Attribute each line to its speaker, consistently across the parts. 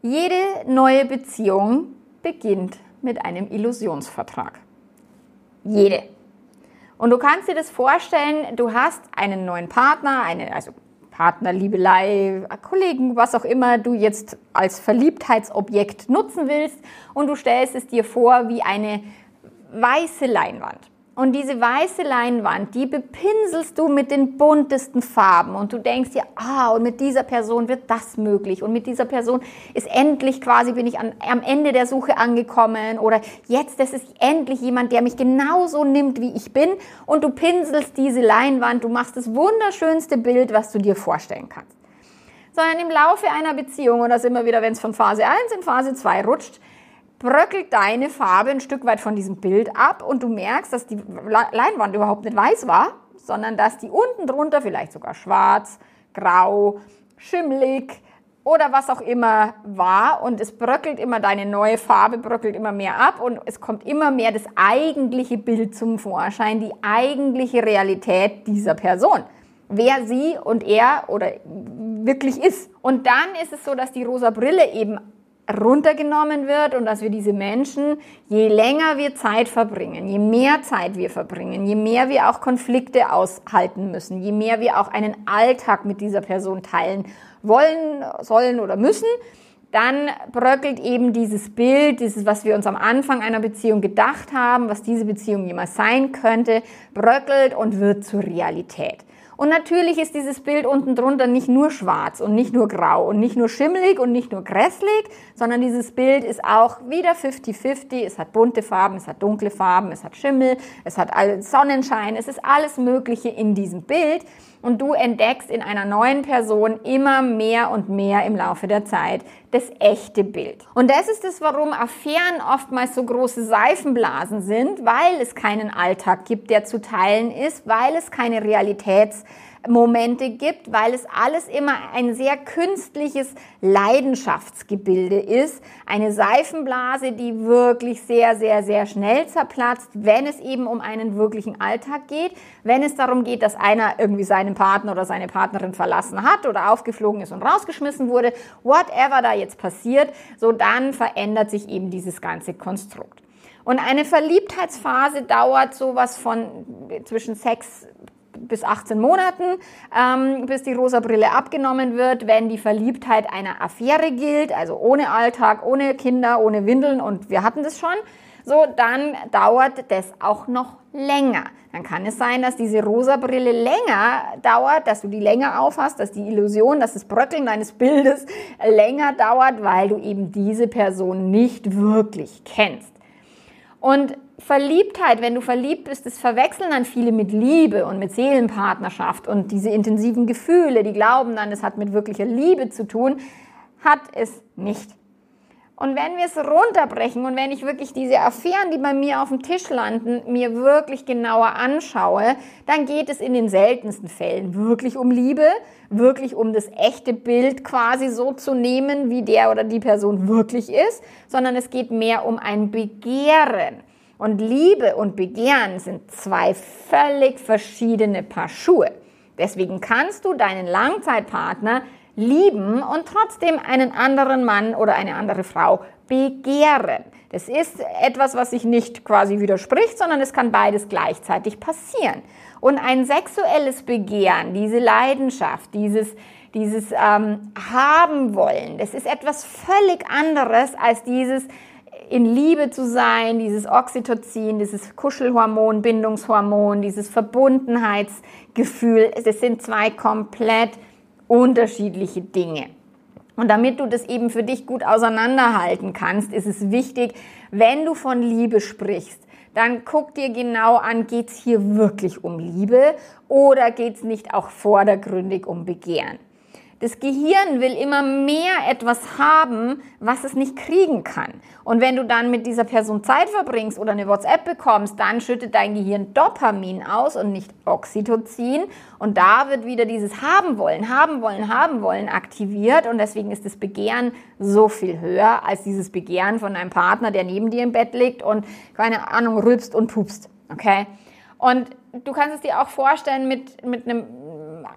Speaker 1: Jede neue Beziehung beginnt mit einem Illusionsvertrag. Jede. Und du kannst dir das vorstellen, du hast einen neuen Partner, Partner, Liebelei, Kollegen, was auch immer du jetzt als Verliebtheitsobjekt nutzen willst, und du stellst es dir vor wie eine weiße Leinwand. Und diese weiße Leinwand, die bepinselst du mit den buntesten Farben und du denkst dir, und mit dieser Person wird das möglich und mit dieser Person ist endlich bin ich am Ende der Suche angekommen, oder jetzt, das ist endlich jemand, der mich genauso nimmt, wie ich bin, und du pinselst diese Leinwand, du machst das wunderschönste Bild, was du dir vorstellen kannst. Sondern im Laufe einer Beziehung, und das immer wieder, wenn es von Phase 1 in Phase 2 rutscht, bröckelt deine Farbe ein Stück weit von diesem Bild ab und du merkst, dass die Leinwand überhaupt nicht weiß war, sondern dass die unten drunter vielleicht sogar schwarz, grau, schimmelig oder was auch immer war, und es bröckelt immer, deine neue Farbe bröckelt immer mehr ab und es kommt immer mehr das eigentliche Bild zum Vorschein, die eigentliche Realität dieser Person. Wer sie und er oder wirklich ist. Und dann ist es so, dass die rosa Brille eben runtergenommen wird und dass wir diese Menschen, je länger wir Zeit verbringen, je mehr Zeit wir verbringen, je mehr wir auch Konflikte aushalten müssen, je mehr wir auch einen Alltag mit dieser Person teilen wollen, sollen oder müssen, dann bröckelt eben dieses Bild, was wir uns am Anfang einer Beziehung gedacht haben, was diese Beziehung jemals sein könnte, bröckelt und wird zur Realität. Und natürlich ist dieses Bild unten drunter nicht nur schwarz und nicht nur grau und nicht nur schimmelig und nicht nur grässlich, sondern dieses Bild ist auch wieder 50-50. Es hat bunte Farben, es hat dunkle Farben, es hat Schimmel, es hat Sonnenschein, es ist alles Mögliche in diesem Bild. Und du entdeckst in einer neuen Person immer mehr und mehr im Laufe der Zeit das echte Bild. Und das ist es, warum Affären oftmals so große Seifenblasen sind, weil es keinen Alltag gibt, der zu teilen ist, weil es keine Realitätsmomente gibt, weil es alles immer ein sehr künstliches Leidenschaftsgebilde ist. Eine Seifenblase, die wirklich sehr, sehr, sehr schnell zerplatzt, wenn es eben um einen wirklichen Alltag geht, wenn es darum geht, dass einer irgendwie seinen Partner oder seine Partnerin verlassen hat oder aufgeflogen ist und rausgeschmissen wurde, whatever da jetzt passiert, so dann verändert sich eben dieses ganze Konstrukt. Und eine Verliebtheitsphase dauert sowas von zwischen 6 bis 18 Monaten, bis die rosa Brille abgenommen wird, wenn die Verliebtheit einer Affäre gilt, also ohne Alltag, ohne Kinder, ohne Windeln, und wir hatten das schon. So, dann dauert das auch noch länger. Dann kann es sein, dass diese rosa Brille länger dauert, dass du die länger aufhast, dass die Illusion, dass das Bröckeln deines Bildes länger dauert, weil du eben diese Person nicht wirklich kennst. Und Verliebtheit, wenn du verliebt bist, das verwechseln dann viele mit Liebe und mit Seelenpartnerschaft und diese intensiven Gefühle, die glauben dann, es hat mit wirklicher Liebe zu tun, hat es nicht. Und wenn wir es runterbrechen und wenn ich wirklich diese Affären, die bei mir auf dem Tisch landen, mir wirklich genauer anschaue, dann geht es in den seltensten Fällen wirklich um Liebe, wirklich um das echte Bild quasi so zu nehmen, wie der oder die Person wirklich ist, sondern es geht mehr um ein Begehren. Und Liebe und Begehren sind zwei völlig verschiedene Paar Schuhe. Deswegen kannst du deinen Langzeitpartner lieben und trotzdem einen anderen Mann oder eine andere Frau begehren. Das ist etwas, was sich nicht quasi widerspricht, sondern es kann beides gleichzeitig passieren. Und ein sexuelles Begehren, diese Leidenschaft, dieses haben wollen, das ist etwas völlig anderes als dieses in Liebe zu sein, dieses Oxytocin, dieses Kuschelhormon, Bindungshormon, dieses Verbundenheitsgefühl. Das sind zwei komplett unterschiedliche Dinge. Und damit du das eben für dich gut auseinanderhalten kannst, ist es wichtig, wenn du von Liebe sprichst, dann guck dir genau an, geht's hier wirklich um Liebe oder geht's nicht auch vordergründig um Begehren? Das Gehirn will immer mehr etwas haben, was es nicht kriegen kann. Und wenn du dann mit dieser Person Zeit verbringst oder eine WhatsApp bekommst, dann schüttet dein Gehirn Dopamin aus und nicht Oxytocin. Und da wird wieder dieses haben wollen aktiviert. Und deswegen ist das Begehren so viel höher als dieses Begehren von einem Partner, der neben dir im Bett liegt und, keine Ahnung, rülpst und pupst. Okay? Und du kannst es dir auch vorstellen mit einem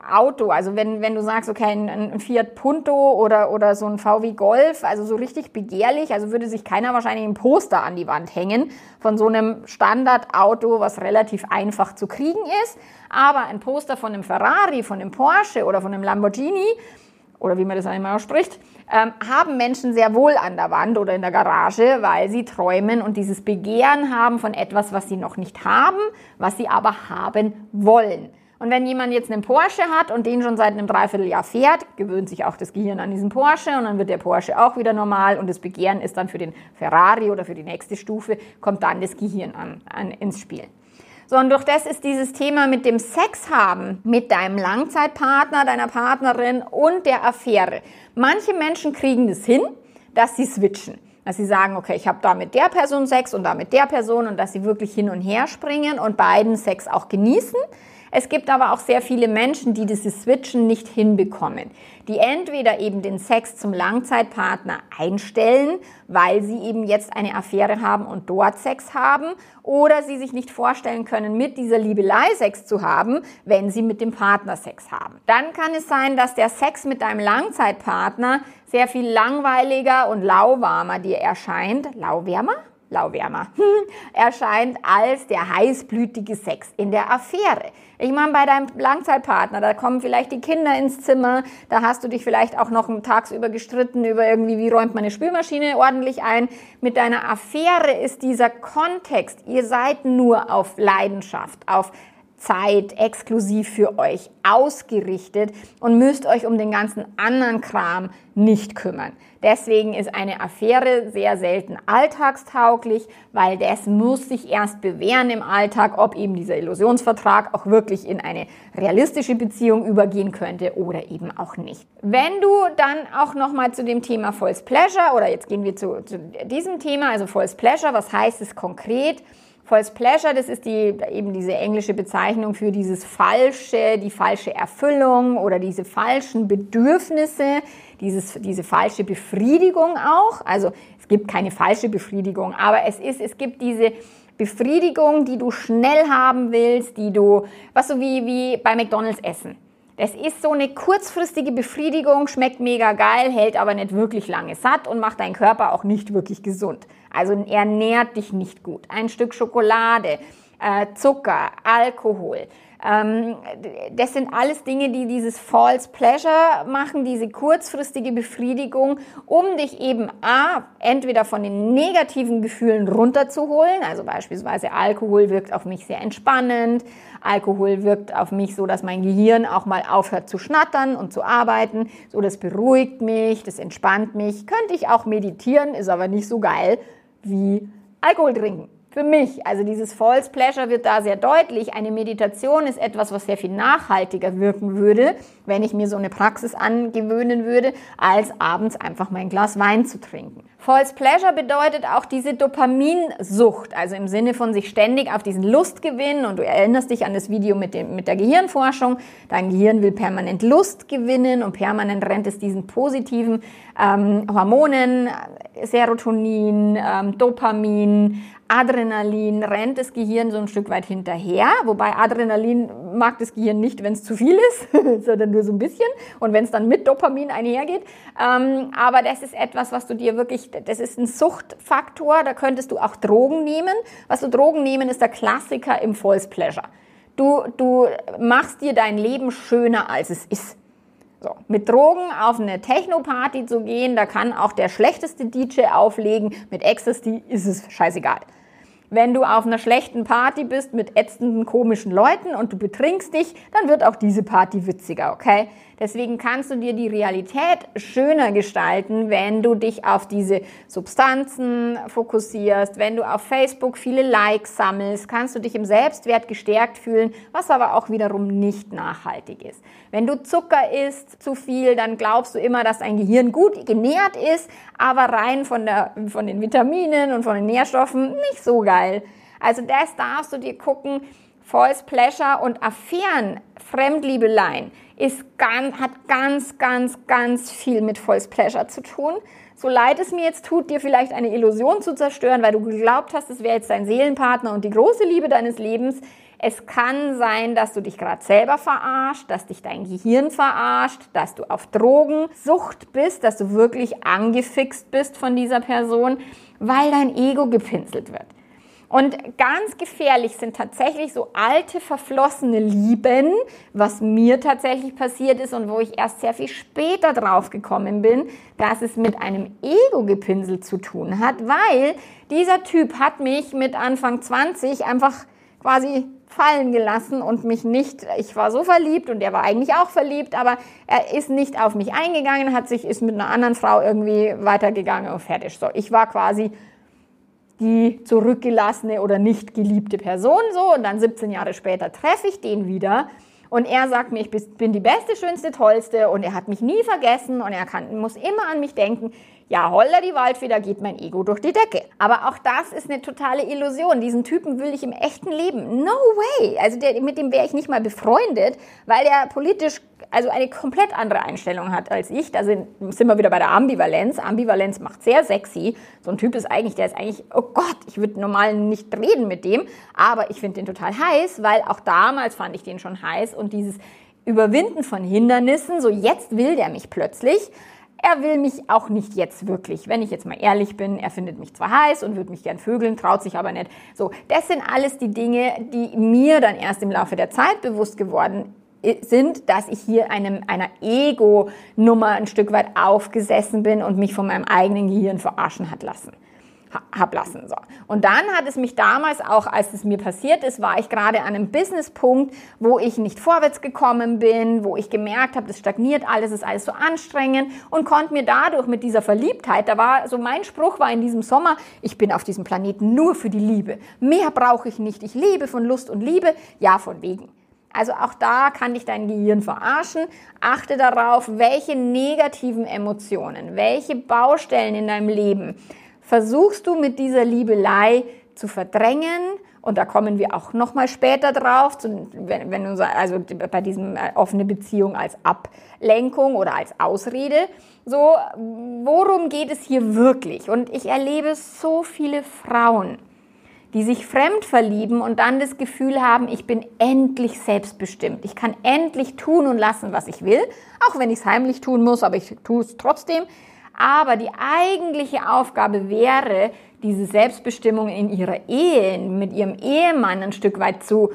Speaker 1: Auto, also wenn du sagst, okay, ein Fiat Punto oder so ein VW Golf, also so richtig begehrlich, also würde sich keiner wahrscheinlich ein Poster an die Wand hängen von so einem Standardauto, was relativ einfach zu kriegen ist, aber ein Poster von einem Ferrari, von einem Porsche oder von einem Lamborghini, oder wie man das einmal ausspricht, haben Menschen sehr wohl an der Wand oder in der Garage, weil sie träumen und dieses Begehren haben von etwas, was sie noch nicht haben, was sie aber haben wollen. Und wenn jemand jetzt einen Porsche hat und den schon seit einem Dreivierteljahr fährt, gewöhnt sich auch das Gehirn an diesen Porsche und dann wird der Porsche auch wieder normal und das Begehren ist dann für den Ferrari oder für die nächste Stufe, kommt dann das Gehirn ins Spiel. So, und durch das ist dieses Thema mit dem Sex haben, mit deinem Langzeitpartner, deiner Partnerin und der Affäre. Manche Menschen kriegen das hin, dass sie switchen. Dass sie sagen, okay, ich habe da mit der Person Sex und da mit der Person und dass sie wirklich hin und her springen und beiden Sex auch genießen. Es gibt aber auch sehr viele Menschen, die dieses Switchen nicht hinbekommen, die entweder eben den Sex zum Langzeitpartner einstellen, weil sie eben jetzt eine Affäre haben und dort Sex haben, oder sie sich nicht vorstellen können, mit dieser Liebelei Sex zu haben, wenn sie mit dem Partner Sex haben. Dann kann es sein, dass der Sex mit deinem Langzeitpartner sehr viel langweiliger und lauwarmer dir erscheint. Lauwärmer erscheint als der heißblütige Sex in der Affäre. Ich meine, bei deinem Langzeitpartner, da kommen vielleicht die Kinder ins Zimmer, da hast du dich vielleicht auch noch tagsüber gestritten über irgendwie, wie räumt man eine Spülmaschine ordentlich ein. Mit deiner Affäre ist dieser Kontext, ihr seid nur auf Leidenschaft, auf Zeit exklusiv für euch ausgerichtet und müsst euch um den ganzen anderen Kram nicht kümmern. Deswegen ist eine Affäre sehr selten alltagstauglich, weil das muss sich erst bewähren im Alltag, ob eben dieser Illusionsvertrag auch wirklich in eine realistische Beziehung übergehen könnte oder eben auch nicht. Wenn du dann auch nochmal zu dem Thema False Pleasure, oder jetzt gehen wir zu diesem Thema, also False Pleasure, was heißt es konkret? False Pleasure, das ist eben diese englische Bezeichnung für die falsche Erfüllung oder diese falschen Bedürfnisse, diese falsche Befriedigung auch. Also es gibt keine falsche Befriedigung, aber es gibt diese Befriedigung, die du schnell haben willst, was so wie bei McDonald's essen. Das ist so eine kurzfristige Befriedigung, schmeckt mega geil, hält aber nicht wirklich lange satt und macht deinen Körper auch nicht wirklich gesund. Also ernährt dich nicht gut. Ein Stück Schokolade, Zucker, Alkohol. Das sind alles Dinge, die dieses False Pleasure machen, diese kurzfristige Befriedigung, um dich eben entweder von den negativen Gefühlen runterzuholen, also beispielsweise Alkohol wirkt auf mich sehr entspannend, Alkohol wirkt auf mich so, dass mein Gehirn auch mal aufhört zu schnattern und zu arbeiten, so das beruhigt mich, das entspannt mich, könnte ich auch meditieren, ist aber nicht so geil wie Alkohol trinken. Für mich, also dieses False Pleasure wird da sehr deutlich. Eine Meditation ist etwas, was sehr viel nachhaltiger wirken würde, wenn ich mir so eine Praxis angewöhnen würde, als abends einfach mein Glas Wein zu trinken. False Pleasure bedeutet auch diese Dopaminsucht, also im Sinne von sich ständig auf diesen Lustgewinn, und du erinnerst dich an das Video mit der Gehirnforschung, dein Gehirn will permanent Lust gewinnen und permanent rennt es diesen positiven Hormonen, Serotonin, Dopamin, Adrenalin, rennt das Gehirn so ein Stück weit hinterher, wobei Adrenalin mag das Gehirn nicht, wenn es zu viel ist, sondern nur so ein bisschen, und wenn es dann mit Dopamin einhergeht. Aber das ist etwas, was du dir wirklich, das ist ein Suchtfaktor, da könntest du auch Drogen nehmen. Drogen nehmen ist der Klassiker im False Pleasure. Du machst dir dein Leben schöner, als es ist. So, mit Drogen auf eine Techno-Party zu gehen, da kann auch der schlechteste DJ auflegen. Mit Ecstasy ist es scheißegal. Wenn du auf einer schlechten Party bist mit ätzenden, komischen Leuten und du betrinkst dich, dann wird auch diese Party witziger, okay? Deswegen kannst du dir die Realität schöner gestalten, wenn du dich auf diese Substanzen fokussierst, wenn du auf Facebook viele Likes sammelst, kannst du dich im Selbstwert gestärkt fühlen, was aber auch wiederum nicht nachhaltig ist. Wenn du Zucker isst, zu viel, dann glaubst du immer, dass dein Gehirn gut genährt ist, aber rein von den Vitaminen und von den Nährstoffen nicht so geil. Also das darfst du dir gucken. False Pleasure und Affären, Fremdliebeleien, hat ganz viel mit False Pleasure zu tun. So leid es mir jetzt tut, dir vielleicht eine Illusion zu zerstören, weil du geglaubt hast, es wäre jetzt dein Seelenpartner und die große Liebe deines Lebens. Es kann sein, dass du dich gerade selber verarscht, dass dich dein Gehirn verarscht, dass du auf Drogensucht bist, dass du wirklich angefixt bist von dieser Person, weil dein Ego gepinselt wird. Und ganz gefährlich sind tatsächlich so alte, verflossene Lieben, was mir tatsächlich passiert ist und wo ich erst sehr viel später drauf gekommen bin, dass es mit einem Ego-Gepinsel zu tun hat, weil dieser Typ hat mich mit Anfang 20 einfach quasi fallen gelassen und mich nicht, ich war so verliebt und er war eigentlich auch verliebt, aber er ist nicht auf mich eingegangen, ist mit einer anderen Frau irgendwie weitergegangen und fertig. So, ich war quasi die zurückgelassene oder nicht geliebte Person so und dann 17 Jahre später treffe ich den wieder und er sagt mir, ich bin die Beste, Schönste, Tollste und er hat mich nie vergessen und muss immer an mich denken. Ja, holla die Waldfeder, geht mein Ego durch die Decke. Aber auch das ist eine totale Illusion. Diesen Typen will ich im echten Leben. No way. Also mit dem wäre ich nicht mal befreundet, weil er politisch also eine komplett andere Einstellung hat als ich. Da sind wir wieder bei der Ambivalenz. Ambivalenz macht sehr sexy. So ein Typ ist eigentlich, oh Gott, ich würde normal nicht reden mit dem. Aber ich finde den total heiß, weil auch damals fand ich den schon heiß. Und dieses Überwinden von Hindernissen, so jetzt will der mich plötzlich. Er will mich auch nicht jetzt wirklich, wenn ich jetzt mal ehrlich bin, er findet mich zwar heiß und würde mich gern vögeln, traut sich aber nicht. So, das sind alles die Dinge, die mir dann erst im Laufe der Zeit bewusst geworden sind, dass ich hier einer Ego-Nummer ein Stück weit aufgesessen bin und mich von meinem eigenen Gehirn verarschen lassen. So. Und dann hat es mich damals auch, als es mir passiert ist, war ich gerade an einem Businesspunkt, wo ich nicht vorwärts gekommen bin, wo ich gemerkt habe, das stagniert alles, ist alles so anstrengend und konnte mir dadurch mit dieser Verliebtheit, mein Spruch war in diesem Sommer, ich bin auf diesem Planeten nur für die Liebe. Mehr brauche ich nicht. Ich lebe von Lust und Liebe. Ja, von wegen. Also auch da kann dich dein Gehirn verarschen. Achte darauf, welche negativen Emotionen, welche Baustellen in deinem Leben versuchst du mit dieser Liebelei zu verdrängen, und da kommen wir auch nochmal später drauf, wenn du also bei diesem offene Beziehung als Ablenkung oder als Ausrede, so, worum geht es hier wirklich? Und ich erlebe so viele Frauen, die sich fremd verlieben und dann das Gefühl haben, ich bin endlich selbstbestimmt. Ich kann endlich tun und lassen, was ich will, auch wenn ich es heimlich tun muss, aber ich tue es trotzdem. Aber die eigentliche Aufgabe wäre, diese Selbstbestimmung in ihrer Ehe, mit ihrem Ehemann ein Stück weit zu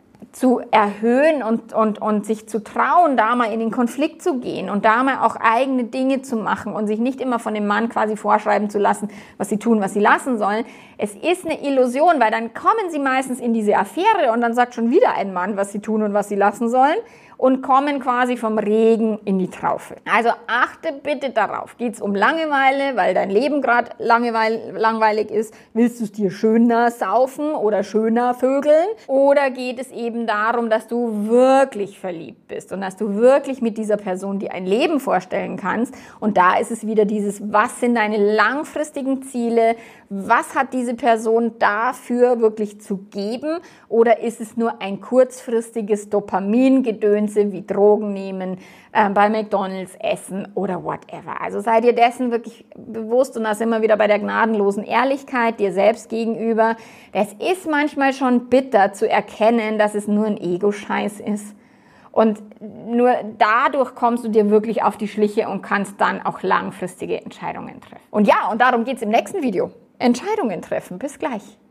Speaker 1: erhöhen und sich zu trauen, da mal in den Konflikt zu gehen und da mal auch eigene Dinge zu machen und sich nicht immer von dem Mann quasi vorschreiben zu lassen, was sie tun, was sie lassen sollen. Es ist eine Illusion, weil dann kommen sie meistens in diese Affäre und dann sagt schon wieder ein Mann, was sie tun und was sie lassen sollen. Und kommen quasi vom Regen in die Traufe. Also achte bitte darauf. Geht's um Langeweile, weil dein Leben gerade langweilig ist? Willst du es dir schöner saufen oder schöner vögeln? Oder geht es eben darum, dass du wirklich verliebt bist und dass du wirklich mit dieser Person dir ein Leben vorstellen kannst? Und da ist es wieder dieses, was sind deine langfristigen Ziele? Was hat diese Person dafür wirklich zu geben? Oder ist es nur ein kurzfristiges Dopamingedöns wie Drogen nehmen, bei McDonald's essen oder whatever. Also sei dir dessen wirklich bewusst und da sind wir wieder bei der gnadenlosen Ehrlichkeit dir selbst gegenüber. Es ist manchmal schon bitter zu erkennen, dass es nur ein Ego-Scheiß ist. Und nur dadurch kommst du dir wirklich auf die Schliche und kannst dann auch langfristige Entscheidungen treffen. Und ja, und darum geht's im nächsten Video. Entscheidungen treffen. Bis gleich.